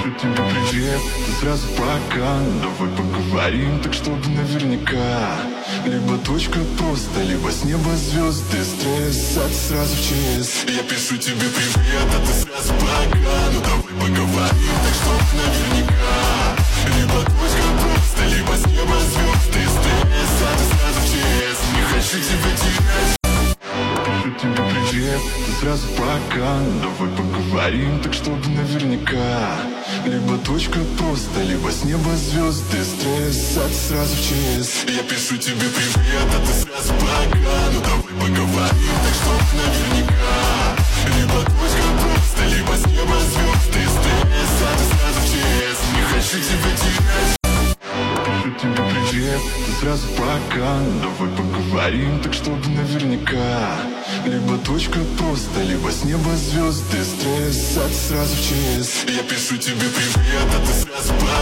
тебе привет, ты сразу пока. Давай поговорим, так чтобы наверняка. Либо точка просто, либо с неба звезды. Стресс, а ты сразу в ЧС. Я пишу тебе привет, а ты сразу пока. Ну давай поговорим, так чтобы наверняка. Либо точка просто, либо с неба звезды. Стресс, а ты сразу в ЧС. Не хочу тебя терять. Тебе привет, ты сразу пока. Давай поговорим, так чтобы наверняка. Либо точка просто, либо с неба звезды. Стресс, а ты сразу в ЧС. Я пишу тебе привет, а ты сразу пока. Ну давай поговорим, так чтобы наверняка. Либо точка просто, либо с неба звезды. Стресс, а ты сразу в ЧС. Не хочу тебя терять. Тебе привет, ты сразу пока. Давай поговорим, так чтобы наверняка. Либо точка просто, либо с неба звезды. Стресс, а ты сразу в ЧС. Я пишу тебе привет, а ты сразу пока.